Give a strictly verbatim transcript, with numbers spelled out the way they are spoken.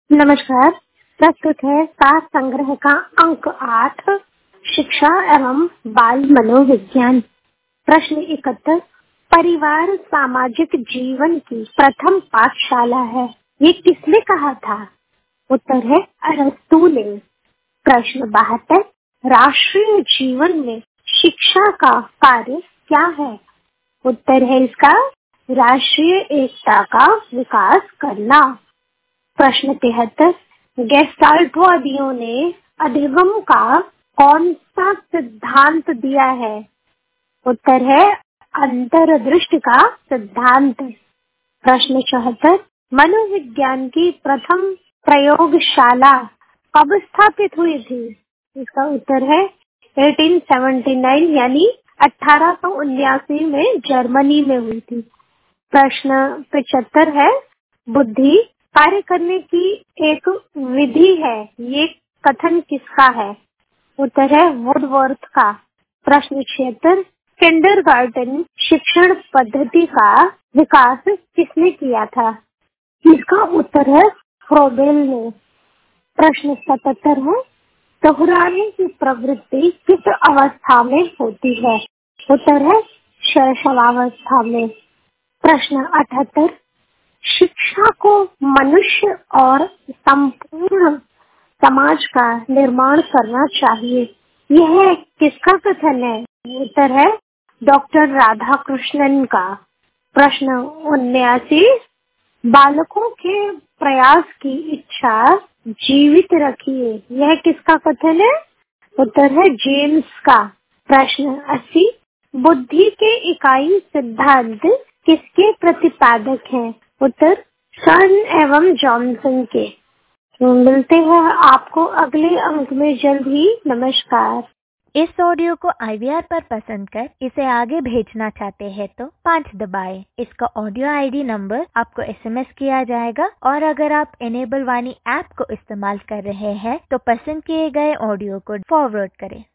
नमस्कार। प्रस्तुत है सार संग्रह का अंक आठ, शिक्षा एवं बाल मनोविज्ञान। प्रश्न इकहत्तर, परिवार सामाजिक जीवन की प्रथम पाठशाला है, ये किसने कहा था? उत्तर है अरस्तू ने। प्रश्न बहत्तर, राष्ट्रीय जीवन में शिक्षा का कार्य क्या है? उत्तर है इसका राष्ट्रीय एकता का विकास करना। प्रश्न तिहत्तर, गेस्टाल्टवादियों ने अधिगम का कौन सा सिद्धांत दिया है? उत्तर है अंतर्दृष्टि का सिद्धांत। प्रश्न चौहत्तर, मनोविज्ञान की प्रथम प्रयोगशाला कब स्थापित हुई थी? इसका उत्तर है अठारह सौ उन्यासी यानी अठारह सौ उन्यासी में जर्मनी में हुई थी। प्रश्न पचहत्तर है, बुद्धि कार्य करने की एक विधि है, ये कथन किसका है? उत्तर है वुडवर्थ का। प्रश्न छिहत्तर, किंडरगार्टन शिक्षण पद्धति का विकास किसने किया था? इसका उत्तर है फ्रोबेल ने। प्रश्न सतहत्तर है, दोहराने की प्रवृत्ति किस अवस्था में होती है? उत्तर है शैशवावस्था में। प्रश्न अठहत्तर, शिक्षा को मनुष्य और संपूर्ण समाज का निर्माण करना चाहिए, यह किसका कथन है? उत्तर है डॉक्टर राधाकृष्णन का। प्रश्न उन्यासी, बालकों के प्रयास की इच्छा जीवित रखिए, यह किसका कथन है? उत्तर है जेम्स का। प्रश्न अस्सी, बुद्धि के इकाई सिद्धांत किसके प्रतिपादक हैं? उत्तर सन एवं जॉनसन के। तो मिलते हैं आपको अगले अंक में जल्द ही। नमस्कार। इस ऑडियो को आई वी आर पर पसंद कर इसे आगे भेजना चाहते हैं तो पाँच दबाएं। इसका ऑडियो आई डी नंबर आपको एस एम एस किया जाएगा और अगर आप एनेबल वाणी ऐप को इस्तेमाल कर रहे हैं तो पसंद किए गए ऑडियो को फॉरवर्ड करें।